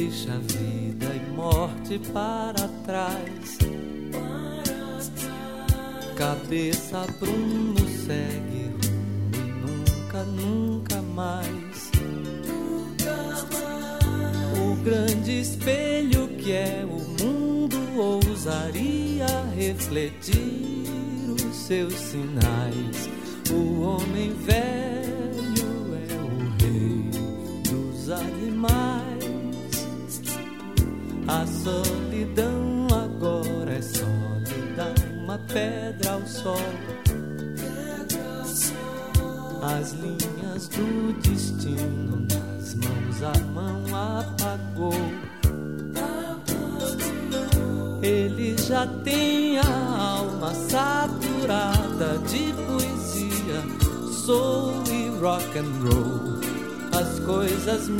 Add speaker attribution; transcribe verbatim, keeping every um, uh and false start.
Speaker 1: deixa vida e morte para trás. Cabeça Bruno segue rumo e nunca, nunca mais. O grande espelho que é o mundo ousaria refletir os seus sinais. O homem velho é o rei dos animais. A solidão agora é sólida, uma pedra ao sol. As linhas do destino nas mãos a mão apagou. Ele já tem a alma saturada de poesia, soul e rock and roll. As coisas